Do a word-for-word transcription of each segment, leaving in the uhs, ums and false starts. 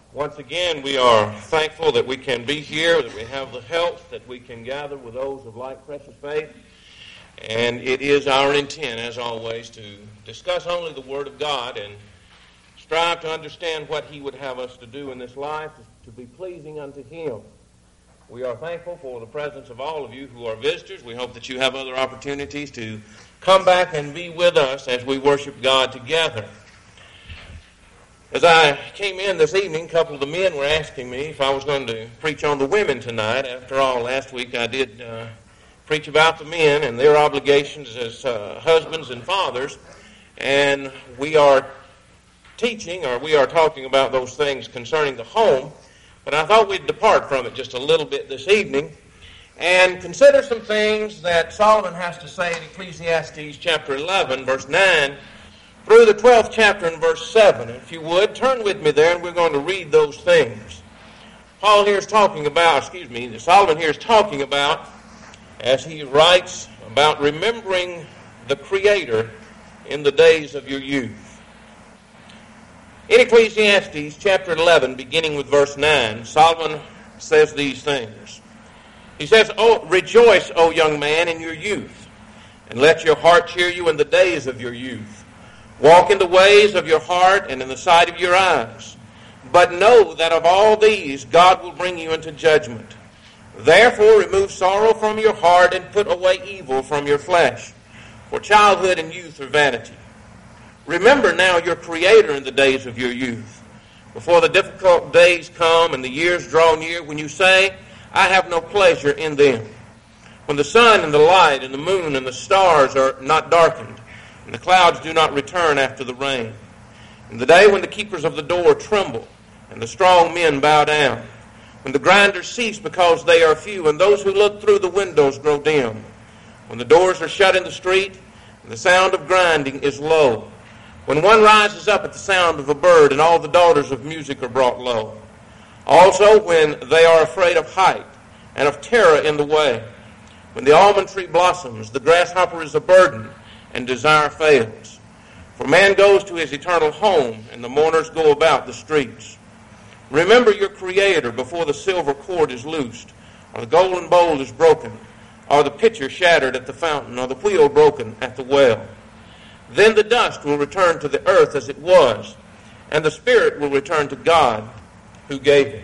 Once again, we are thankful that we can be here, that we have the health, that we can gather with those of like precious faith. And it is our intent, as always, to discuss only the Word of God and strive to understand what He would have us to do in this life, to be pleasing unto Him. We are thankful for the presence of all of you who are visitors. We hope that you have other opportunities to come back and be with us as we worship God together. As I came in this evening, a couple of the men were asking me if I was going to preach on the women tonight. After all, last week I did uh, preach about the men and their obligations as uh, husbands and fathers. And we are teaching, or we are talking about those things concerning the home. But I thought we'd depart from it just a little bit this evening and consider some things that Solomon has to say in Ecclesiastes chapter eleven, verse nine, through the twelfth chapter and verse seven. If you would, turn with me there and we're going to read those things. Paul here is talking about, excuse me, Solomon here is talking about, as he writes, about remembering the Creator in the days of your youth. In Ecclesiastes chapter eleven, beginning with verse nine, Solomon says these things. He says, "Oh, rejoice, O young man, in your youth, and let your heart cheer you in the days of your youth. Walk in the ways of your heart and in the sight of your eyes. But know that of all these God will bring you into judgment. Therefore remove sorrow from your heart and put away evil from your flesh. For childhood and youth are vanity. Remember now your Creator in the days of your youth, before the difficult days come and the years draw near, when you say, I have no pleasure in them. When the sun and the light and the moon and the stars are not darkened, and the clouds do not return after the rain. In the day when the keepers of the door tremble, and the strong men bow down, when the grinders cease because they are few, and those who look through the windows grow dim, when the doors are shut in the street, and the sound of grinding is low, when one rises up at the sound of a bird, and all the daughters of music are brought low. Also when they are afraid of height, and of terror in the way, when the almond tree blossoms, the grasshopper is a burden, and desire fails. For man goes to his eternal home, and the mourners go about the streets. Remember your Creator before the silver cord is loosed, or the golden bowl is broken, or the pitcher shattered at the fountain, or the wheel broken at the well. Then the dust will return to the earth as it was, and the spirit will return to God who gave it."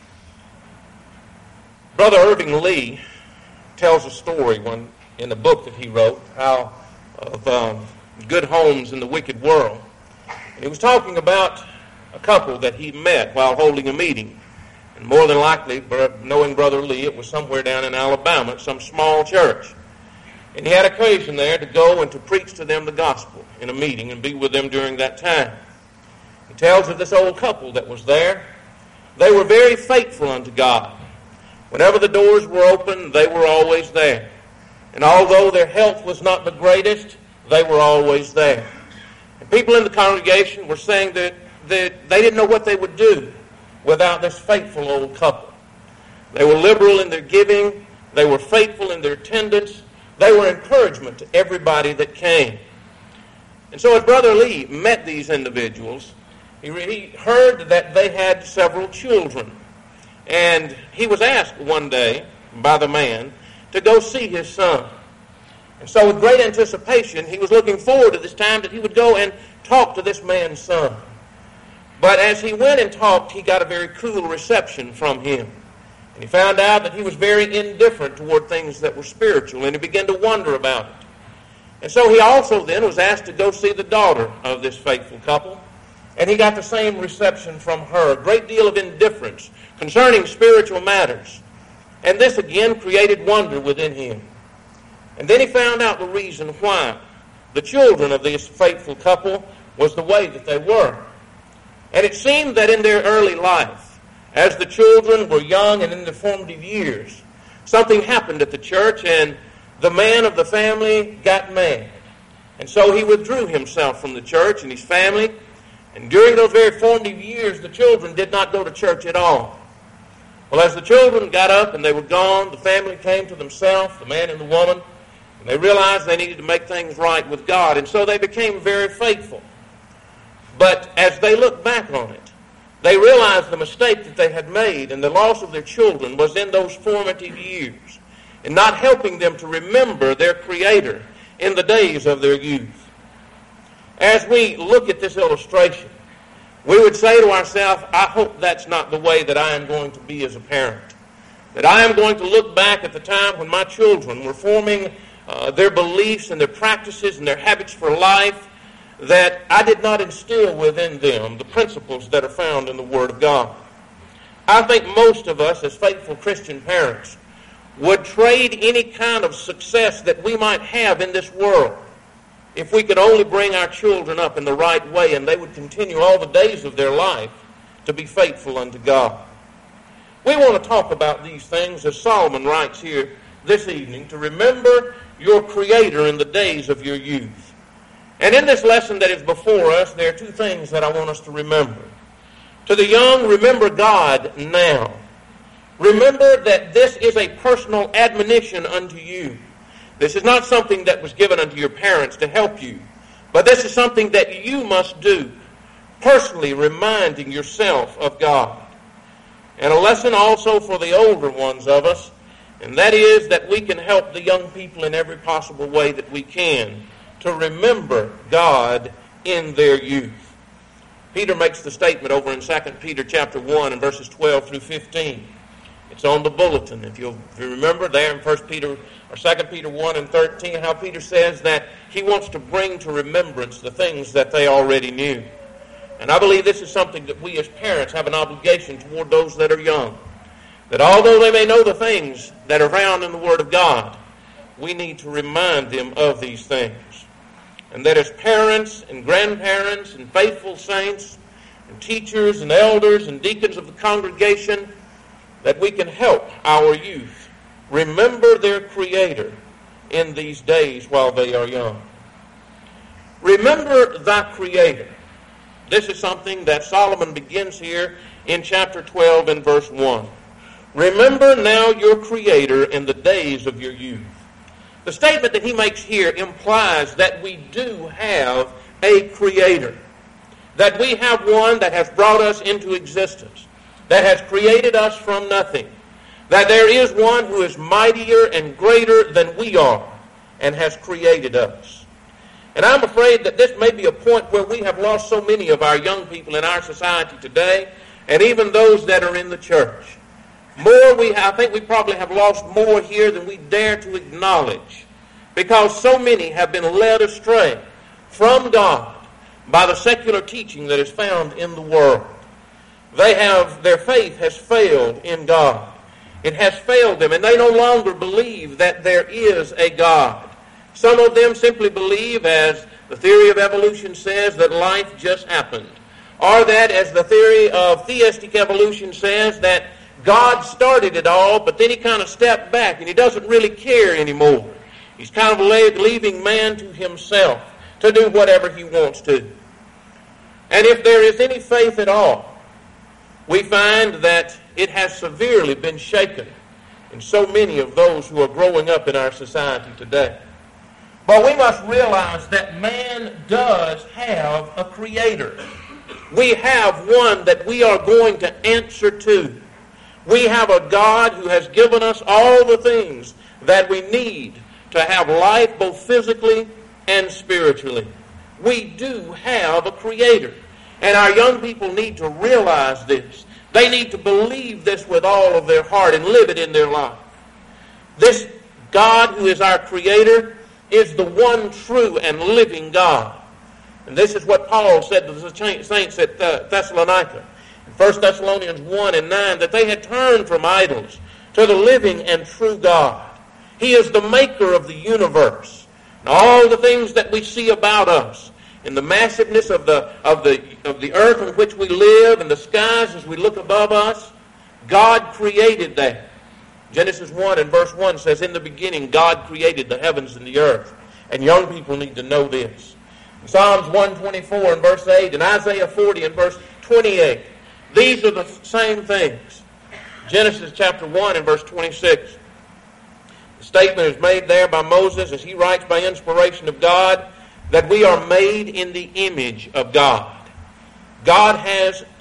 Brother Irving Lee tells a story one in a book that he wrote, how of um, good homes in the wicked world. And he was talking about a couple that he met while holding a meeting. And more than likely, knowing Brother Lee, it was somewhere down in Alabama at some small church. And he had occasion there to go and to preach to them the gospel in a meeting and be with them during that time. He tells of this old couple that was there. They were very faithful unto God. Whenever the doors were open, they were always there. And although their health was not the greatest, they were always there. And people in the congregation were saying that, that they didn't know what they would do without this faithful old couple. They were liberal in their giving. They were faithful in their attendance. They were encouragement to everybody that came. And so as Brother Lee met these individuals, he, he heard that they had several children. And he was asked one day by the man to go see his son. And so with great anticipation, he was looking forward to this time that he would go and talk to this man's son. But as he went and talked, he got a very cool reception from him. And he found out that he was very indifferent toward things that were spiritual, and he began to wonder about it. And so he also then was asked to go see the daughter of this faithful couple, and he got the same reception from her, a great deal of indifference concerning spiritual matters. And this again created wonder within him. And then he found out the reason why the children of this faithful couple was the way that they were. And it seemed that in their early life, as the children were young and in their formative years, something happened at the church and the man of the family got mad. And so he withdrew himself from the church and his family. And during those very formative years, the children did not go to church at all. Well, as the children got up and they were gone, the family came to themselves, the man and the woman, and they realized they needed to make things right with God. And so they became very faithful. But as they looked back on it, They realized the mistake that they had made, and the loss of their children was in those formative years, and not helping them to remember their Creator in the days of their youth. As we look at this illustration, we would say to ourselves, I hope that's not the way that I am going to be as a parent. That I am going to look back at the time when my children were forming uh, their beliefs and their practices and their habits for life, that I did not instill within them the principles that are found in the Word of God. I think most of us as faithful Christian parents would trade any kind of success that we might have in this world if we could only bring our children up in the right way and they would continue all the days of their life to be faithful unto God. We want to talk about these things, as Solomon writes here this evening, to remember your Creator in the days of your youth. And in this lesson that is before us, there are two things that I want us to remember. To the young, remember God now. Remember that this is a personal admonition unto you. This is not something that was given unto your parents to help you, but this is something that you must do, personally reminding yourself of God. And a lesson also for the older ones of us, and that is that we can help the young people in every possible way that we can to remember God in their youth. Peter makes the statement over in Second Peter chapter one and verses twelve through fifteen. It's on the bulletin. If you'll if you remember there in First Peter or Second Peter one and thirteen, how Peter says that he wants to bring to remembrance the things that they already knew. And I believe this is something that we as parents have an obligation toward those that are young. That although they may know the things that are found in the Word of God, we need to remind them of these things. And that as parents and grandparents and faithful saints and teachers and elders and deacons of the congregation, that we can help our youth remember their Creator in these days while they are young. Remember thy Creator. This is something that Solomon begins here in chapter twelve and verse one. Remember now your Creator in the days of your youth. The statement that he makes here implies that we do have a Creator. That we have one that has brought us into existence. That has created us from nothing. That there is one who is mightier and greater than we are and has created us. And I'm afraid that this may be a point where we have lost so many of our young people in our society today, and even those that are in the church. More, we I think we probably have lost more here than we dare to acknowledge, because so many have been led astray from God by the secular teaching that is found in the world. They have, their faith has failed in God. It has failed them, and they no longer believe that there is a God. Some of them simply believe, as the theory of evolution says, that life just happened. Or that, as the theory of theistic evolution says, that God started it all, but then he kind of stepped back, and he doesn't really care anymore. He's kind of leaving man to himself to do whatever he wants to. And if there is any faith at all, we find that it has severely been shaken in so many of those who are growing up in our society today. But we must realize that man does have a Creator. We have one that we are going to answer to. We have a God who has given us all the things that we need to have life both physically and spiritually. We do have a Creator. And our young people need to realize this. They need to believe this with all of their heart and live it in their life. This God who is our Creator is the one true and living God. And this is what Paul said to the saints at Thessalonica. In First Thessalonians one and nine, that they had turned from idols to the living and true God. He is the maker of the universe. And all the things that we see about us, in the massiveness of the, of the, of the earth on which we live, and the skies as we look above us, God created that. Genesis one and verse one says, in the beginning God created the heavens and the earth. And young people need to know this. In Psalms one twenty-four and verse eight, and Isaiah forty and verse twenty-eight, these are the same things. Genesis chapter one and verse twenty-six. The statement is made there by Moses as he writes by inspiration of God that we are made in the image of God. God has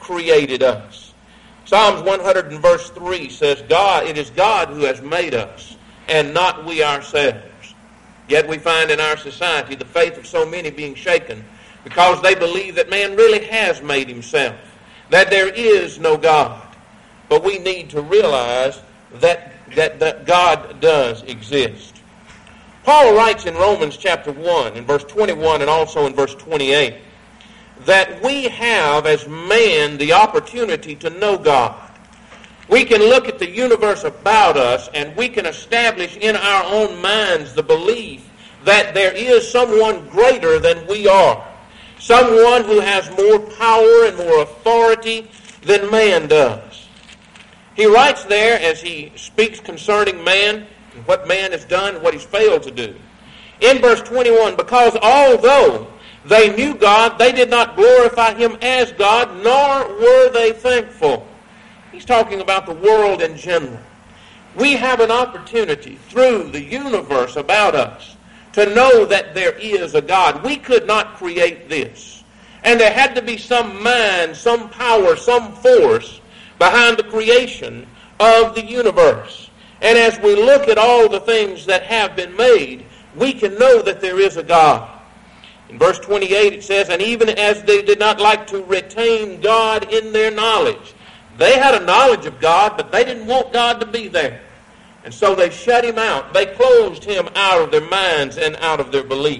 created us. Psalms one hundred and verse three says, God, it is God who has made us, and not we ourselves. Yet we find in our society the faith of so many being shaken because they believe that man really has made himself, that there is no God. But we need to realize that, that, that God does exist. Paul writes in Romans chapter one, in verse twenty-one and also in verse twenty-eight, that we have as man the opportunity to know God. We can look at the universe about us and we can establish in our own minds the belief that there is someone greater than we are. Someone who has more power and more authority than man does. He writes there as he speaks concerning man and what man has done and what he's failed to do. In verse twenty-one, because although they knew God, they did not glorify him as God, nor were they thankful. He's talking about the world in general. We have an opportunity through the universe about us to know that there is a God. We could not create this. And there had to be some mind, some power, some force behind the creation of the universe. And as we look at all the things that have been made, we can know that there is a God. In verse twenty-eight it says, and even as they did not like to retain God in their knowledge. They had a knowledge of God, but they didn't want God to be there. And so they shut him out. They closed him out of their minds and out of their belief.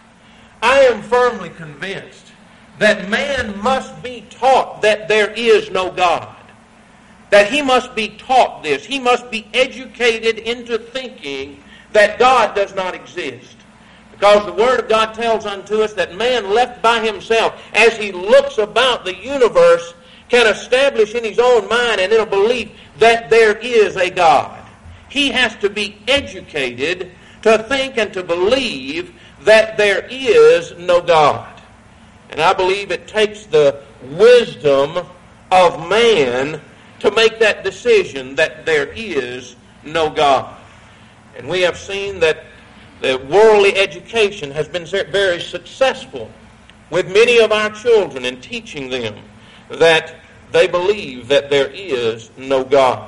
I am firmly convinced that man must be taught that there is no God. That he must be taught this. He must be educated into thinking that God does not exist. Because the Word of God tells unto us that man left by himself, as he looks about the universe, can establish in his own mind and in a belief that there is a God. He has to be educated to think and to believe that there is no God. And I believe it takes the wisdom of man to make that decision that there is no God. And we have seen that the worldly education has been very successful with many of our children in teaching them that they believe that there is no God.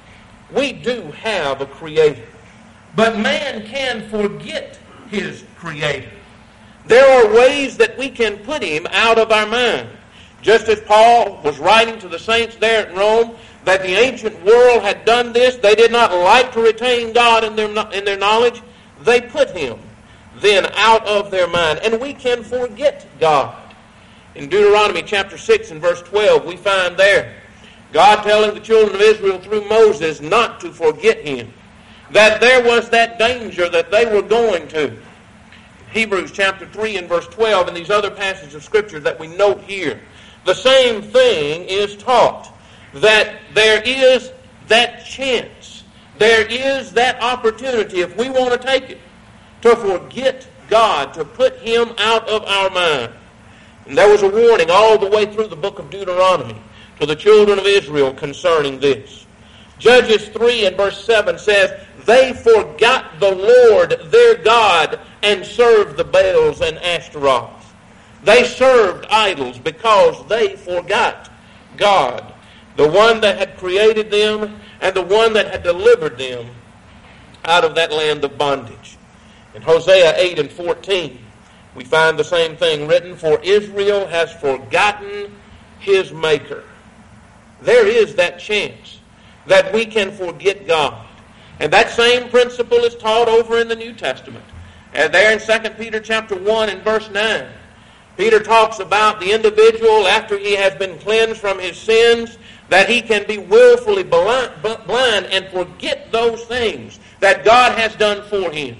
We do have a Creator, but man can forget his Creator. There are ways that we can put him out of our mind. Just as Paul was writing to the saints there at Rome, that the ancient world had done this, they did not like to retain God in their, in their knowledge, they put him then out of their mind. And we can forget God. In Deuteronomy chapter six and verse twelve, we find there God telling the children of Israel through Moses not to forget him. That there was that danger that they were going to. Hebrews chapter three and verse twelve and these other passages of Scripture that we note here. The same thing is taught. That there is that chance. There is that opportunity, if we want to take it, to forget God, to put him out of our mind. And there was a warning all the way through the book of Deuteronomy to the children of Israel concerning this. Judges three and verse seven says, they forgot the Lord their God and served the Baals and Ashtaroth. They served idols because they forgot God, the one that had created them and the one that had delivered them out of that land of bondage. In Hosea eight and fourteen, we find the same thing written, for Israel has forgotten his Maker. There is that chance that we can forget God. And that same principle is taught over in the New Testament. And there in Second Peter chapter one and verse nine, Peter talks about the individual after he has been cleansed from his sins, that he can be willfully blind and forget those things that God has done for him.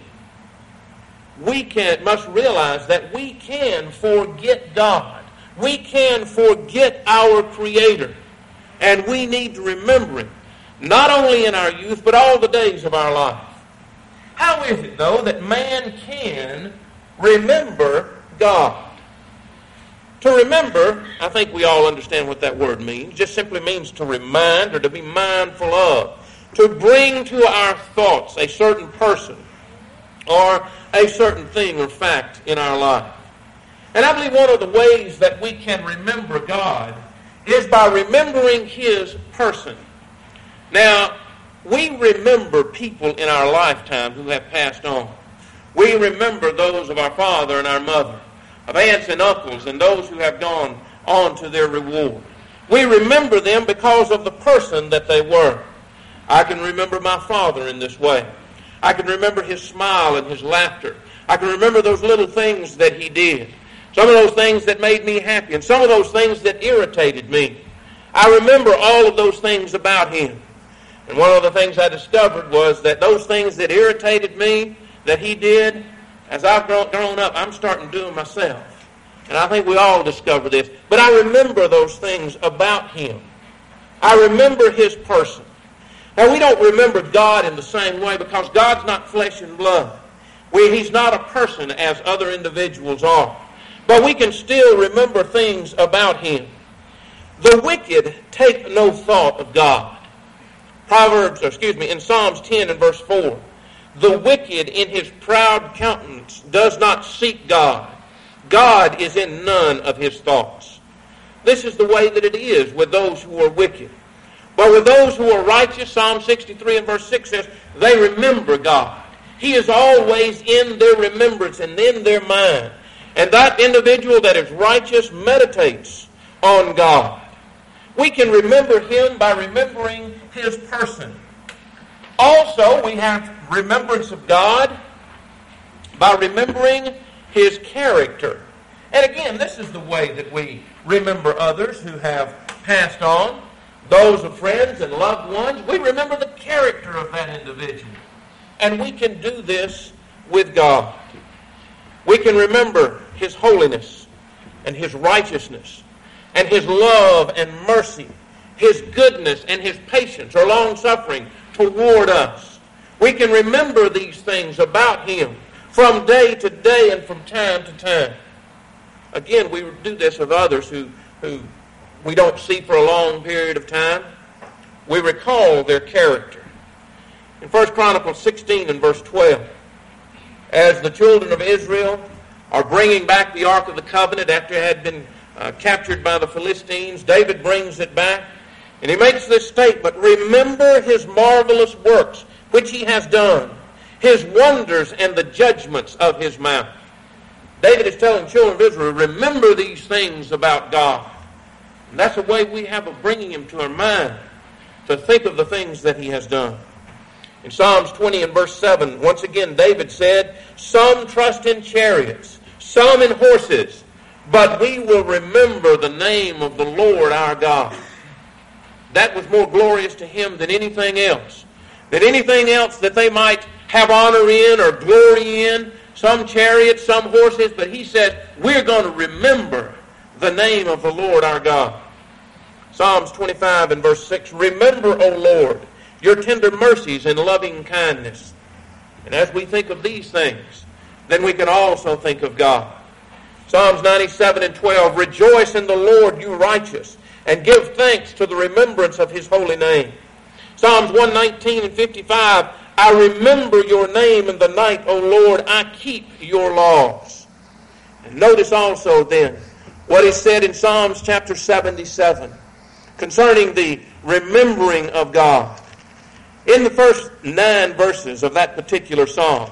We can must realize that we can forget God. We can forget our Creator. And we need to remember Him, not only in our youth, but all the days of our life. How is it, though, that man can remember God? To remember, I think we all understand what that word means. It just simply means to remind or to be mindful of. To bring to our thoughts a certain person or a certain thing or fact in our life. And I believe one of the ways that we can remember God is by remembering his person. Now, we remember people in our lifetime who have passed on. We remember those of our father and our mother, of aunts and uncles, and those who have gone on to their reward. We remember them because of the person that they were. I can remember my father in this way. I can remember his smile and his laughter. I can remember those little things that he did. Some of those things that made me happy, and some of those things that irritated me. I remember all of those things about him. And one of the things I discovered was that those things that irritated me, that he did, as I've grown up, I'm starting doing myself. And I think we all discover this. But I remember those things about him. I remember his person. Now, we don't remember God in the same way because God's not flesh and blood. We, he's not a person as other individuals are. But we can still remember things about him. The wicked take no thought of God. Proverbs, or excuse me, in Psalms ten and verse four, the wicked in his proud countenance does not seek God. God is in none of his thoughts. This is the way that it is with those who are wicked. But with those who are righteous, Psalm sixty-three and verse six says, they remember God. He is always in their remembrance and in their mind. And that individual that is righteous meditates on God. We can remember him by remembering his person. Also, we have remembrance of God by remembering his character. And again, this is the way that we remember others who have passed on, those of friends and loved ones. We remember the character of that individual. And we can do this with God. We can remember his holiness and his righteousness and his love and mercy, his goodness and his patience or long-suffering toward us. We can remember these things about him from day to day and from time to time. Again, we do this of others who, who we don't see for a long period of time. We recall their character. In First Chronicles sixteen and verse twelve, as the children of Israel are bringing back the Ark of the Covenant after it had been uh, captured by the Philistines, David brings it back, and he makes this statement, remember his marvelous works which he has done, his wonders and the judgments of his mouth. David is telling the children of Israel, remember these things about God. And that's a way we have of bringing him to our mind, to think of the things that he has done. In Psalms twenty and verse seven, once again David said, some trust in chariots, some in horses, but we will remember the name of the Lord our God. That was more glorious to him than anything else. Than anything else that they might have honor in or glory in, some chariots, some horses, but he said, we're going to remember the name of the Lord our God. Psalms twenty-five and verse six, remember, O Lord, your tender mercies and loving kindness. And as we think of these things, then we can also think of God. Psalms ninety-seven and twelve, rejoice in the Lord, you righteous, and give thanks to the remembrance of his holy name. Psalms one nineteen and fifty-five, I remember your name in the night, O Lord, I keep your laws. And notice also then what is said in Psalms chapter seventy-seven concerning the remembering of God. In the first nine verses of that particular psalm,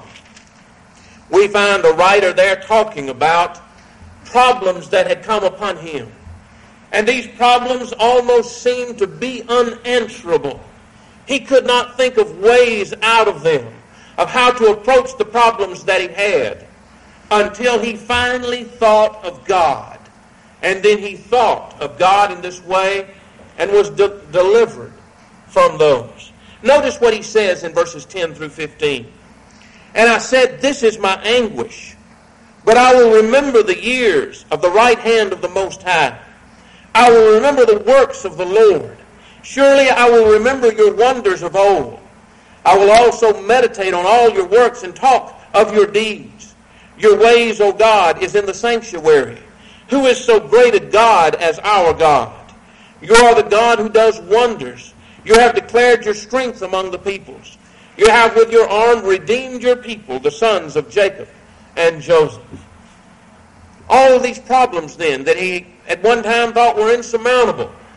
we find a writer there talking about problems that had come upon him. And these problems almost seemed to be unanswerable. He could not think of ways out of them, of how to approach the problems that he had, until he finally thought of God. And then he thought of God in this way and was de- delivered from those. Notice what he says in verses ten through fifteen. And I said, this is my anguish, but I will remember the years of the right hand of the Most High. I will remember the works of the Lord. Surely I will remember your wonders of old. I will also meditate on all your works and talk of your deeds. Your ways, O God, is in the sanctuary. Who is so great a God as our God? You are the God who does wonders. You have declared your strength among the peoples. You have with your arm redeemed your people, the sons of Jacob and Joseph. All of these problems then that he at one time thought were insurmountable,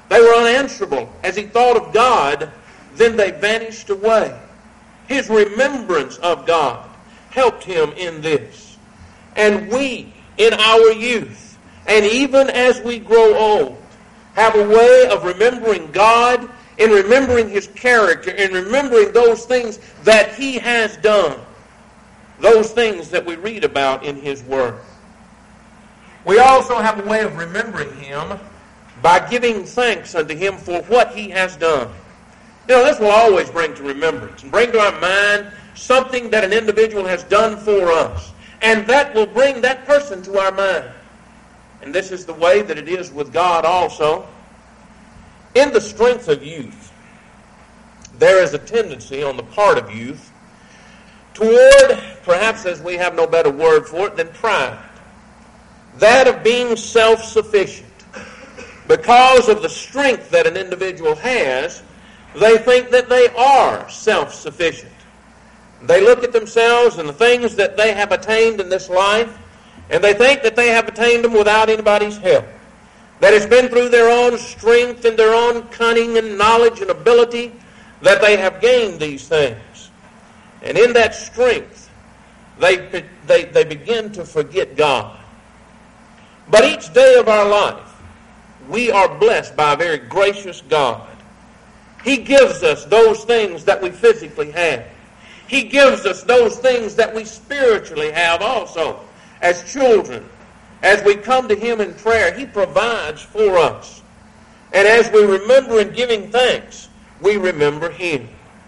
They were unanswerable. As he thought of God, then they vanished away. His remembrance of God helped him in this. And we, in our youth, and even as we grow old, have a way of remembering God, in remembering His character, in remembering those things that He has done, those things that we read about in His Word. We also have a way of remembering Him by giving thanks unto Him for what He has done. You know, this will always bring to remembrance and bring to our mind something that an individual has done for us. And that will bring that person to our mind. And this is the way that it is with God also. In the strength of youth, there is a tendency on the part of youth toward, perhaps as we have no better word for it, than pride. That of being self-sufficient. Because of the strength that an individual has, they think that they are self-sufficient. They look at themselves and the things that they have attained in this life, and they think that they have attained them without anybody's help. That it's been through their own strength and their own cunning and knowledge and ability that they have gained these things. And in that strength, they, they, they begin to forget God. But each day of our life, we are blessed by a very gracious God. He gives us those things that we physically have. He gives us those things that we spiritually have also. As children, as we come to Him in prayer, He provides for us. And as we remember in giving thanks, we remember Him.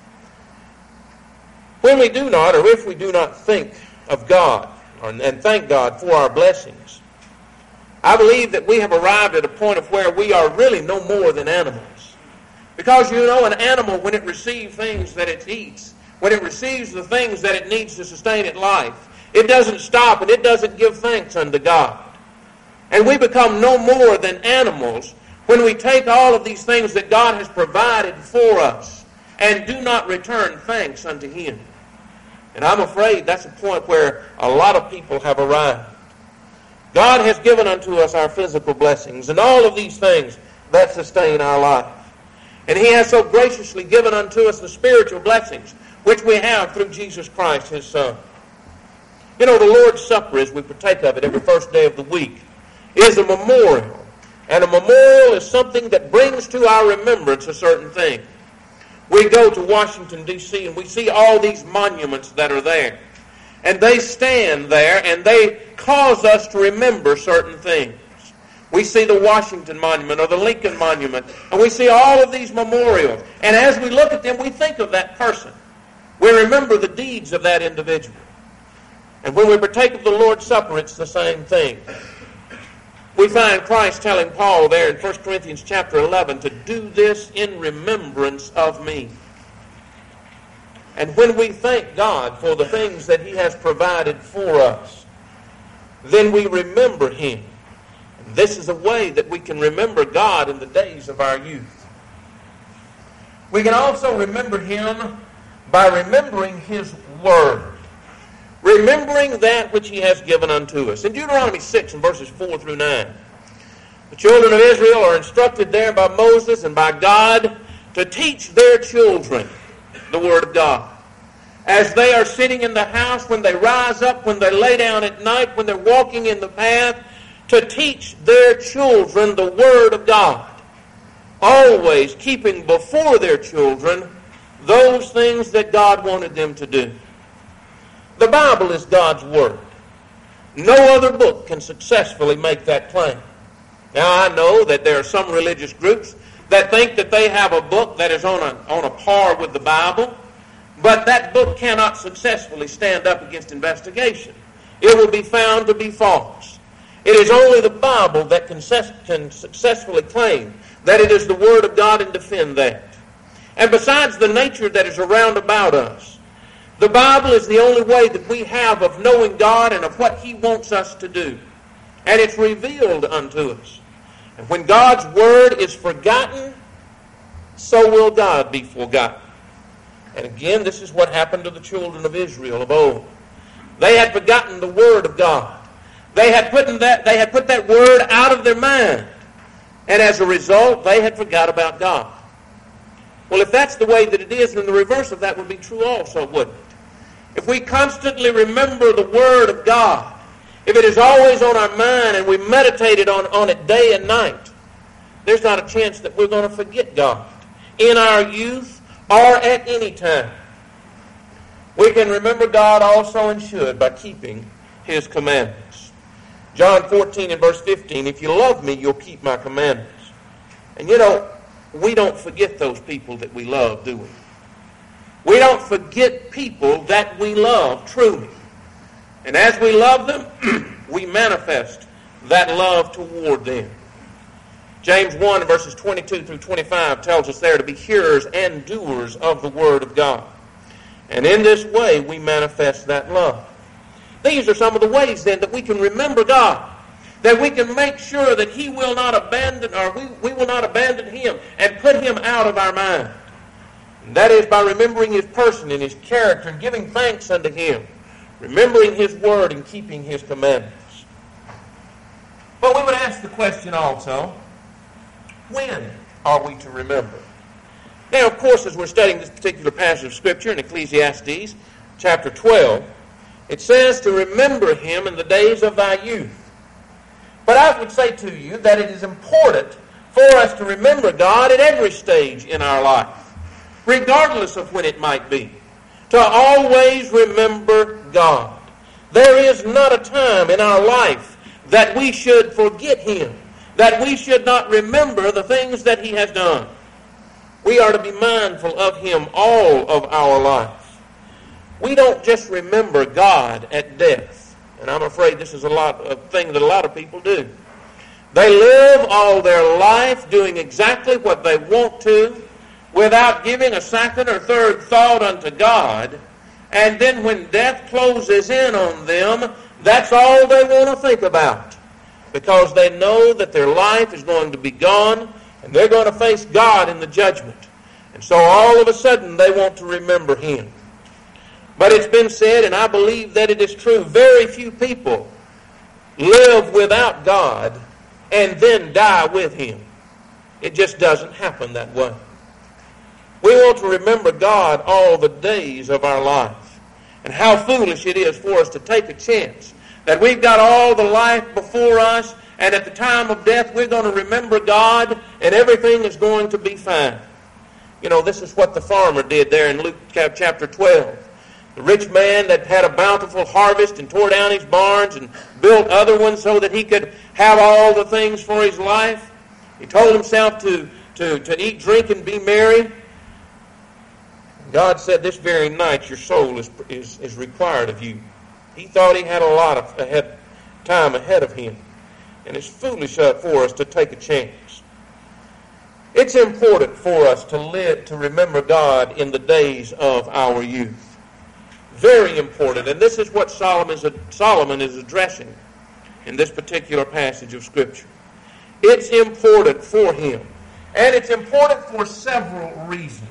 When we do not, or if we do not think of God or, and thank God for our blessings, I believe that we have arrived at a point of where we are really no more than animals. Because, you know, an animal, when it receives things that it eats, when it receives the things that it needs to sustain its life, it doesn't stop and it doesn't give thanks unto God. And we become no more than animals when we take all of these things that God has provided for us and do not return thanks unto Him. And I'm afraid that's a point where a lot of people have arrived. God has given unto us our physical blessings and all of these things that sustain our life. And He has so graciously given unto us the spiritual blessings which we have through Jesus Christ, His Son. You know, the Lord's Supper, as we partake of it every first day of the week, is a memorial. And a memorial is something that brings to our remembrance a certain thing. We go to Washington, D C, and we see all these monuments that are there. And they stand there, and they cause us to remember certain things. We see the Washington Monument or the Lincoln Monument, and we see all of these memorials. And as we look at them, we think of that person. We remember the deeds of that individual. And when we partake of the Lord's Supper, it's the same thing. We find Christ telling Paul there in First Corinthians chapter eleven to do this in remembrance of me. And when we thank God for the things that He has provided for us, then we remember Him. And this is a way that we can remember God in the days of our youth. We can also remember Him by remembering His Word. Remembering that which He has given unto us. In Deuteronomy six and verses four through nine, the children of Israel are instructed there by Moses and by God to teach their children the Word of God. As they are sitting in the house, when they rise up, when they lay down at night, when they're walking in the path, to teach their children the Word of God. Always keeping before their children those things that God wanted them to do. The Bible is God's Word. No other book can successfully make that claim. Now, I know that there are some religious groups that think that they have a book that is on a, on a par with the Bible, but that book cannot successfully stand up against investigation. It will be found to be false. It is only the Bible that can, can successfully claim that it is the Word of God and defend that. And besides the nature that is around about us, the Bible is the only way that we have of knowing God and of what He wants us to do. And it's revealed unto us. And when God's Word is forgotten, so will God be forgotten. And again, this is what happened to the children of Israel of old. They had forgotten the Word of God. They had put that, they had put that Word out of their mind. And as a result, they had forgot about God. Well, if that's the way that it is, then the reverse of that would be true also, wouldn't it? If we constantly remember the Word of God, if it is always on our mind and we meditate on, on it day and night, there's not a chance that we're going to forget God in our youth or at any time. We can remember God also and should by keeping His commandments. John fourteen and verse fifteen, if you love me, you'll keep my commandments. And you know, we don't forget those people that we love, do we? We don't forget people that we love truly. And as we love them, we manifest that love toward them. James one verses twenty-two through twenty-five tells us there to be hearers and doers of the Word of God. And in this way, we manifest that love. These are some of the ways, then, that we can remember God, that we can make sure that He will not abandon, or we, we will not abandon Him and put Him out of our mind. And that is by remembering His person and His character and giving thanks unto Him, remembering His Word and keeping His commandments. But we would ask the question also, when are we to remember? Now, of course, as we're studying this particular passage of Scripture in Ecclesiastes chapter twelve, it says to remember Him in the days of thy youth. But I would say to you that it is important for us to remember God at every stage in our life, regardless of when it might be, to always remember God. There is not a time in our life that we should forget Him, that we should not remember the things that He has done. We are to be mindful of Him all of our life. We don't just remember God at death. And I'm afraid this is a lot a thing that a lot of people do. They live all their life doing exactly what they want to without giving a second or third thought unto God. And then when death closes in on them, that's all they want to think about. Because they know that their life is going to be gone and they're going to face God in the judgment. And so all of a sudden they want to remember Him. But it's been said, and I believe that it is true, very few people live without God and then die with Him. It just doesn't happen that way. We want to remember God all the days of our life. And how foolish it is for us to take a chance that we've got all the life before us, and at the time of death we're going to remember God and everything is going to be fine. You know, this is what the farmer did there in Luke chapter twelve. The rich man that had a bountiful harvest and tore down his barns and built other ones so that he could have all the things for his life. He told himself to, to, to eat, drink, and be merry. God said, this very night your soul is, is, is required of you. He thought he had a lot of ahead, time ahead of him. And it's foolish uh, for us to take a chance. It's important for us to live, to remember God in the days of our youth. Very important. And this is what Solomon is, Solomon is addressing in this particular passage of Scripture. It's important for him. And it's important for several reasons.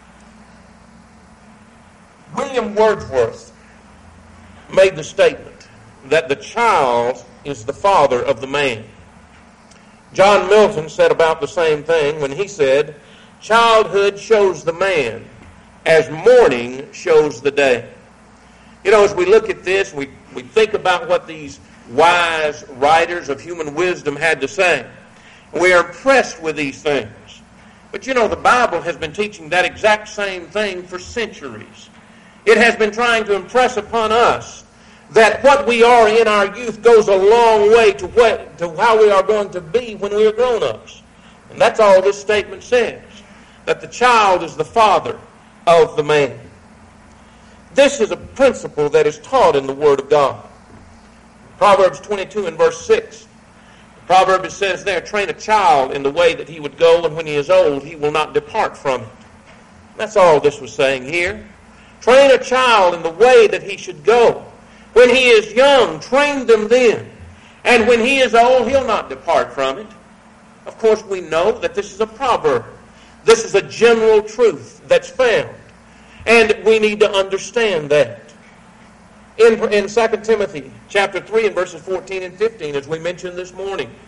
William Wordsworth made the statement that the child is the father of the man. John Milton said about the same thing when he said, childhood shows the man as morning shows the day. You know, as we look at this, we, we think about what these wise writers of human wisdom had to say. We are impressed with these things. But you know, the Bible has been teaching that exact same thing for centuries. It has been trying to impress upon us that what we are in our youth goes a long way to what, to how we are going to be when we are grown-ups. And that's all this statement says, that the child is the father of the man. This is a principle that is taught in the Word of God. Proverbs twenty-two and verse six. The proverb, it says there, train a child in the way that he would go, and when he is old, he will not depart from it. That's all this was saying here. Train a child in the way that he should go. When he is young, train them then. And when he is old, he'll not depart from it. Of course, we know that this is a proverb. This is a general truth that's found. And we need to understand that. In, in Second Timothy chapter three and verses fourteen and fifteen, as we mentioned this morning,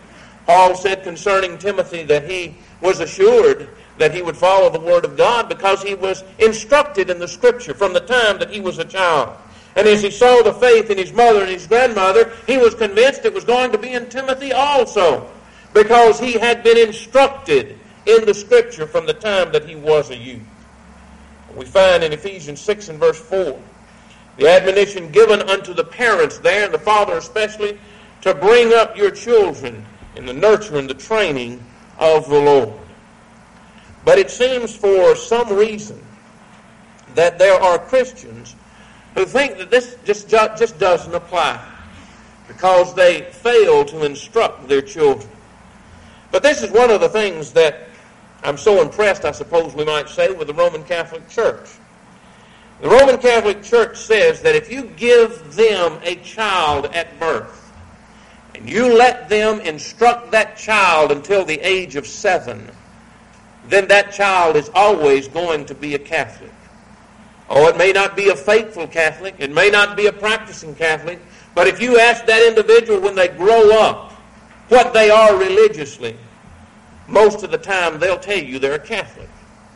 Paul said concerning Timothy that he was assured that he would follow the Word of God because he was instructed in the Scripture from the time that he was a child. And as he saw the faith in his mother and his grandmother, he was convinced it was going to be in Timothy also, because he had been instructed in the Scripture from the time that he was a youth. We find in Ephesians six and verse four, the admonition given unto the parents there, and the father especially, to bring up your children in the nurture and the training of the Lord. But it seems for some reason that there are Christians who think that this just, just doesn't apply because they fail to instruct their children. But this is one of the things that I'm so impressed, I suppose we might say, with the Roman Catholic Church. The Roman Catholic Church says that if you give them a child at birth and you let them instruct that child until the age of seven, then that child is always going to be a Catholic. Oh, it may not be a faithful Catholic, it may not be a practicing Catholic, but if you ask that individual when they grow up what they are religiously, most of the time they'll tell you they're a Catholic.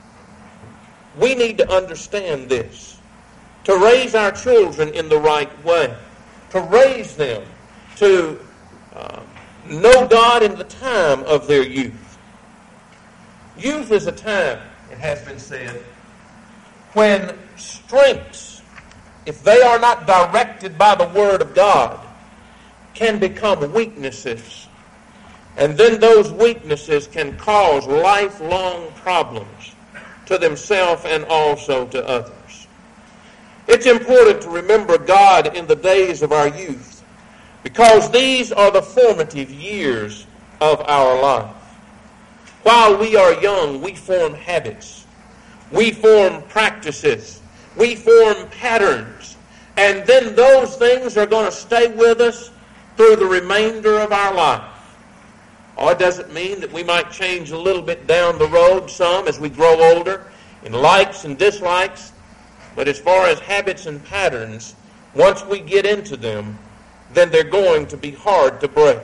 We need to understand this, to raise our children in the right way, to raise them to uh, know God in the time of their youth. Youth is a time, it has been said, when strengths, if they are not directed by the Word of God, can become weaknesses. And then those weaknesses can cause lifelong problems to themselves and also to others. It's important to remember God in the days of our youth because these are the formative years of our life. While we are young, we form habits. We form practices. We form patterns. And then those things are going to stay with us through the remainder of our life. Oh, it doesn't mean that we might change a little bit down the road some as we grow older in likes and dislikes. But as far as habits and patterns, once we get into them, then they're going to be hard to break.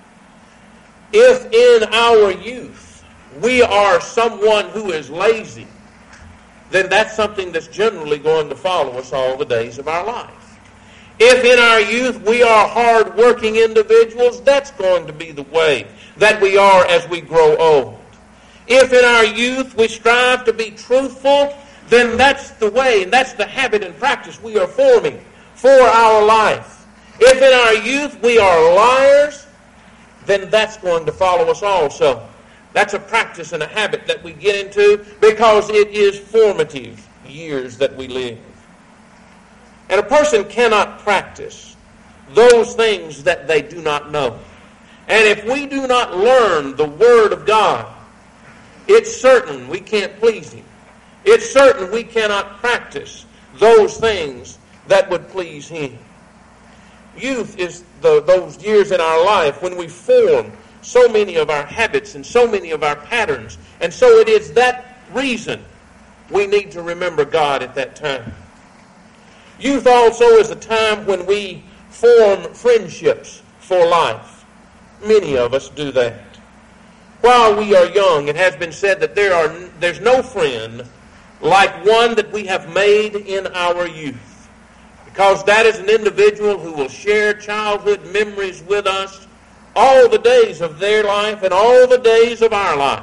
If in our youth we are someone who is lazy, then that's something that's generally going to follow us all the days of our life. If in our youth we are hard-working individuals, that's going to be the way that we are as we grow old. If in our youth we strive to be truthful, then that's the way, and that's the habit and practice we are forming for our life. If in our youth we are liars, then that's going to follow us also. That's a practice and a habit that we get into because it is formative years that we live. And a person cannot practice those things that they do not know. And if we do not learn the Word of God, it's certain we can't please Him. It's certain we cannot practice those things that would please Him. Youth is the, those years in our life when we form so many of our habits and so many of our patterns. And so it is that reason we need to remember God at that time. Youth also is a time when we form friendships for life. Many of us do that. While we are young, it has been said that there are there's no friend like one that we have made in our youth, because that is an individual who will share childhood memories with us all the days of their life and all the days of our life.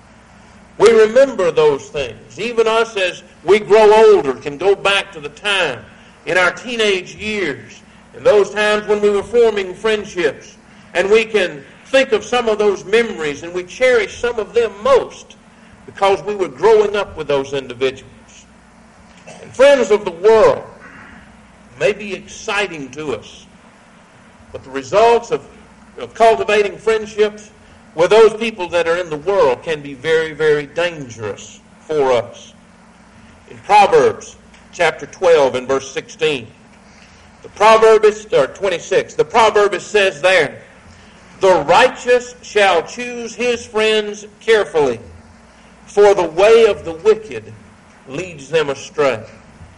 We remember those things. Even us as we grow older can go back to the time in our teenage years and those times when we were forming friendships, and we can think of some of those memories and we cherish some of them most because we were growing up with those individuals. And friends of the world may be exciting to us, but the results of, of cultivating friendships with those people that are in the world can be very, very dangerous for us. In Proverbs chapter twelve and verse sixteen, the proverbist, or twenty-six, the proverbist says there, "The righteous shall choose his friends carefully, for the way of the wicked leads them astray."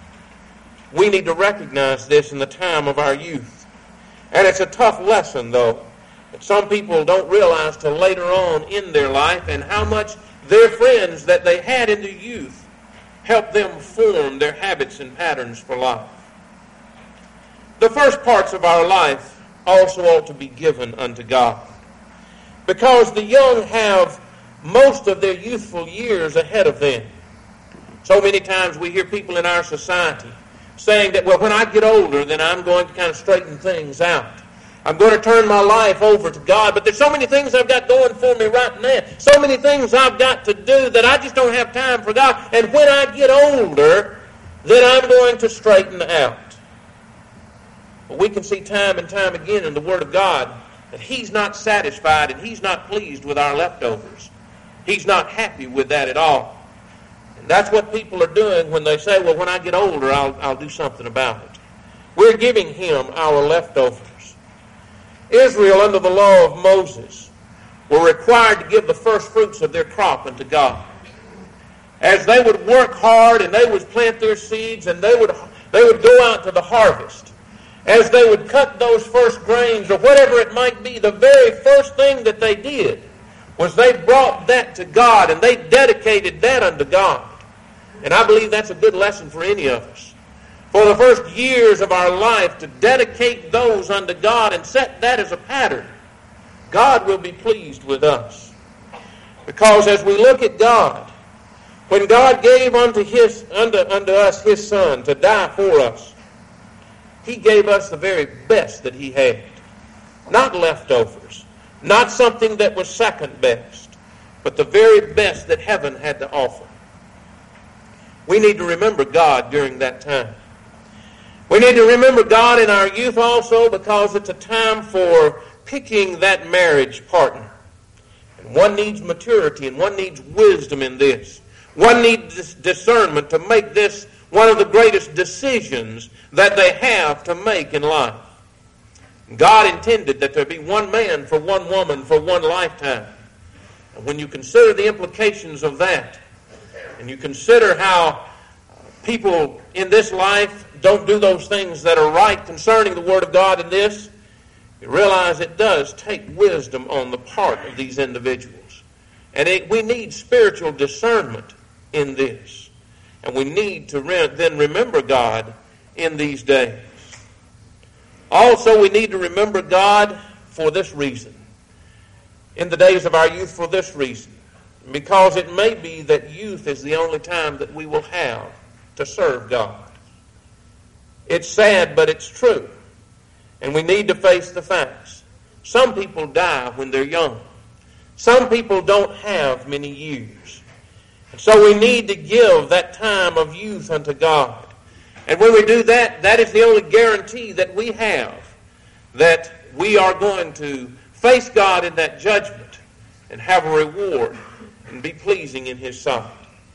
We need to recognize this in the time of our youth. And it's a tough lesson, though, that some people don't realize till later on in their life, and how much their friends that they had in their youth helped them form their habits and patterns for life. The first parts of our life also ought to be given unto God, because the young have most of their youthful years ahead of them. So many times we hear people in our society saying that, well, when I get older, then I'm going to kind of straighten things out. I'm going to turn my life over to God, but there's so many things I've got going for me right now. So many things I've got to do that I just don't have time for God. And when I get older, then I'm going to straighten out. But we can see time and time again in the Word of God that He's not satisfied and He's not pleased with our leftovers. He's not happy with that at all. And that's what people are doing when they say, well, when I get older, I'll, I'll do something about it. We're giving Him our leftovers. Israel, under the law of Moses, were required to give the first fruits of their crop unto God. As they would work hard and they would plant their seeds and they would, they would go out to the harvest, as they would cut those first grains or whatever it might be, the very first thing that they did was they brought that to God and they dedicated that unto God. And I believe that's a good lesson for any of us. For the first years of our life, to dedicate those unto God and set that as a pattern, God will be pleased with us. Because as we look at God, when God gave unto, his, unto, unto us His Son to die for us, He gave us the very best that He had. Not leftovers, not something that was second best, but the very best that heaven had to offer. We need to remember God during that time. We need to remember God in our youth also, because it's a time for picking that marriage partner. And one needs maturity and one needs wisdom in this. One needs discernment to make this one of the greatest decisions that they have to make in life. God intended that there be one man for one woman for one lifetime. And when you consider the implications of that, and you consider how people in this life don't do those things that are right concerning the Word of God in this, you realize it does take wisdom on the part of these individuals. And it, we need spiritual discernment in this. And we need to re- then remember God in these days. Also, we need to remember God for this reason. In the days of our youth, for this reason. Because it may be that youth is the only time that we will have to serve God. It's sad, but it's true. And we need to face the facts. Some people die when they're young. Some people don't have many years. And so we need to give that time of youth unto God. And when we do that, that is the only guarantee that we have that we are going to face God in that judgment and have a reward and be pleasing in His sight.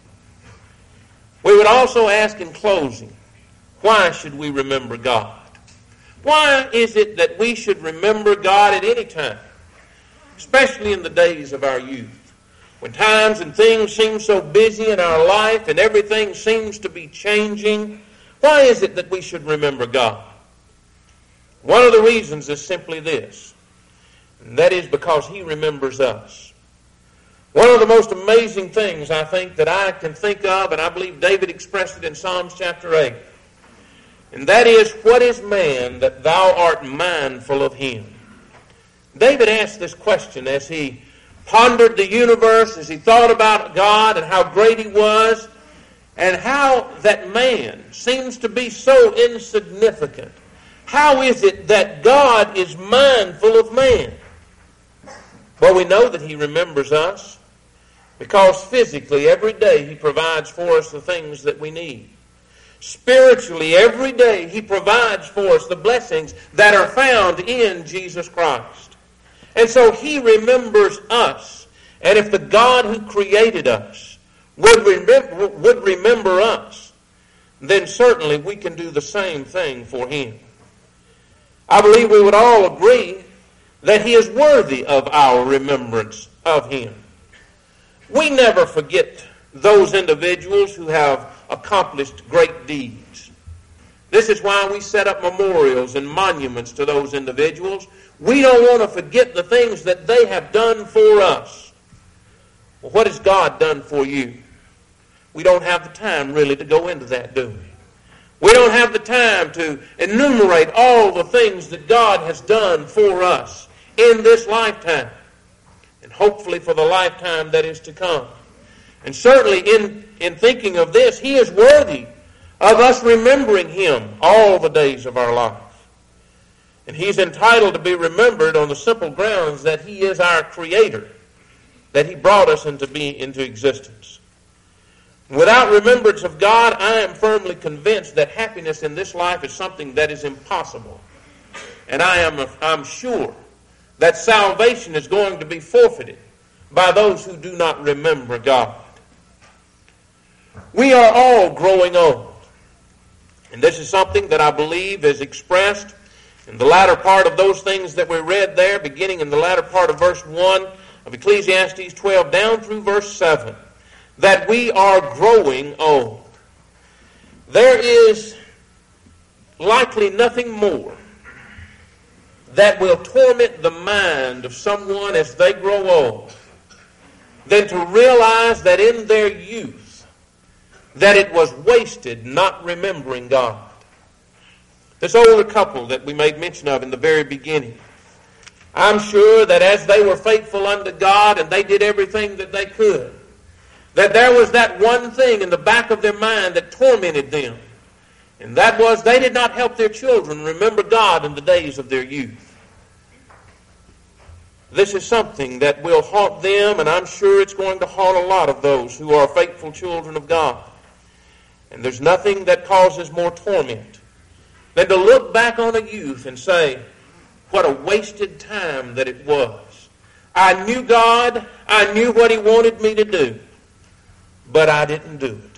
We would also ask in closing, why should we remember God? Why is it that we should remember God at any time, especially in the days of our youth, when times and things seem so busy in our life and everything seems to be changing? Why is it that we should remember God? One of the reasons is simply this, and that is because He remembers us. One of the most amazing things, I think, that I can think of, and I believe David expressed it in Psalms chapter eight, and that is, what is man that thou art mindful of him? David asked this question as he pondered the universe, as he thought about God and how great He was, and how that man seems to be so insignificant. How is it that God is mindful of man? Well, we know that He remembers us because physically every day He provides for us the things that we need. Spiritually, every day He provides for us the blessings that are found in Jesus Christ. And so He remembers us. And if the God who created us would remember, would remember us, then certainly we can do the same thing for Him. I believe we would all agree that He is worthy of our remembrance of Him. We never forget those individuals who have accomplished great deeds. This is why we set up memorials and monuments to those individuals. We don't want to forget the things that they have done for us. Well, what has God done for you? We don't have the time really to go into that, do we? We don't have the time to enumerate all the things that God has done for us in this lifetime, and hopefully for the lifetime that is to come. And certainly in, in thinking of this, He is worthy of us remembering Him all the days of our life. And He's entitled to be remembered on the simple grounds that He is our Creator, that He brought us into being, into existence. Without remembrance of God, I am firmly convinced that happiness in this life is something that is impossible. And I am I'm sure that salvation is going to be forfeited by those who do not remember God. We are all growing old. And this is something that I believe is expressed in the latter part of those things that we read there, beginning in the latter part of verse one of Ecclesiastes twelve down through verse seven, that we are growing old. There is likely nothing more that will torment the mind of someone as they grow old than to realize that in their youth that it was wasted not remembering God. This older couple that we made mention of in the very beginning, I'm sure that as they were faithful unto God and they did everything that they could, that there was that one thing in the back of their mind that tormented them. And that was they did not help their children remember God in the days of their youth. This is something that will haunt them, and I'm sure it's going to haunt a lot of those who are faithful children of God. And there's nothing that causes more torment than to look back on a youth and say, what a wasted time that it was. I knew God, I knew what He wanted me to do, but I didn't do it.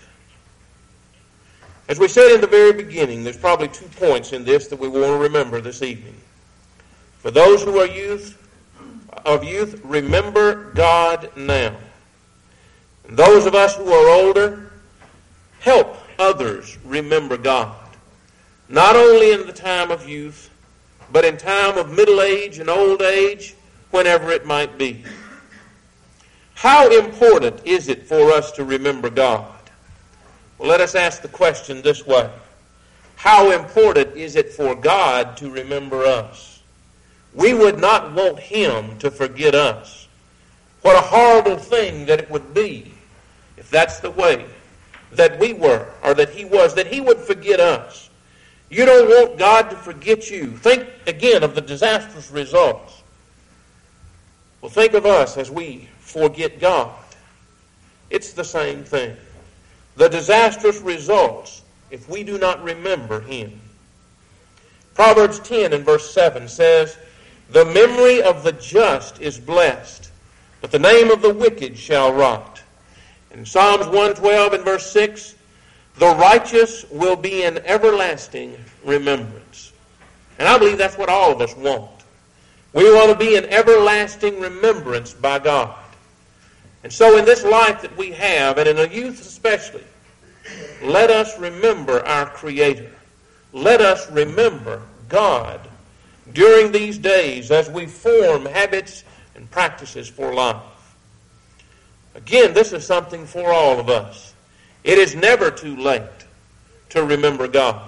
As we said in the very beginning, there's probably two points in this that we want to remember this evening. For those who are youth, of youth, remember God now. And those of us who are older, help others remember God. Not only in the time of youth, but in time of middle age and old age, whenever it might be. How important is it for us to remember God? Well, let us ask the question this way. How important is it for God to remember us? We would not want Him to forget us. What a horrible thing that it would be if that's the way that we were, or that He was, that He would forget us. You don't want God to forget you. Think again of the disastrous results. Well, think of us as we forget God. It's the same thing. The disastrous results if we do not remember Him. Proverbs ten and verse seven says, the memory of the just is blessed, but the name of the wicked shall rot. In Psalms one twelve and verse six, the righteous will be in everlasting remembrance. And I believe that's what all of us want. We want to be in everlasting remembrance by God. And so in this life that we have, and in the youth especially, let us remember our Creator. Let us remember God during these days as we form habits and practices for life. Again, this is something for all of us. It is never too late to remember God.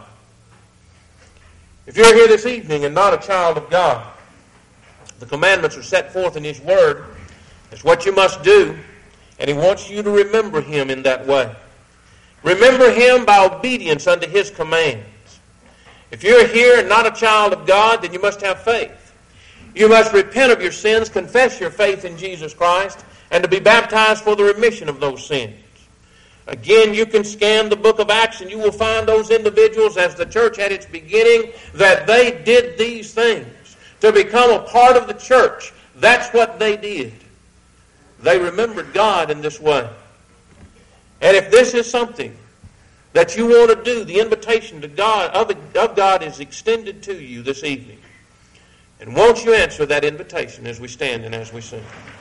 If you're here this evening and not a child of God, the commandments are set forth in His Word. It's what you must do, and He wants you to remember Him in that way. Remember Him by obedience unto His commands. If you're here and not a child of God, then you must have faith. You must repent of your sins, confess your faith in Jesus Christ, and to be baptized for the remission of those sins. Again, you can scan the book of Acts and you will find those individuals as the church had its beginning, that they did these things. To become a part of the church, that's what they did. They remembered God in this way. And if this is something that you want to do, the invitation to God of, of God is extended to you this evening. And won't you answer that invitation as we stand and as we sing?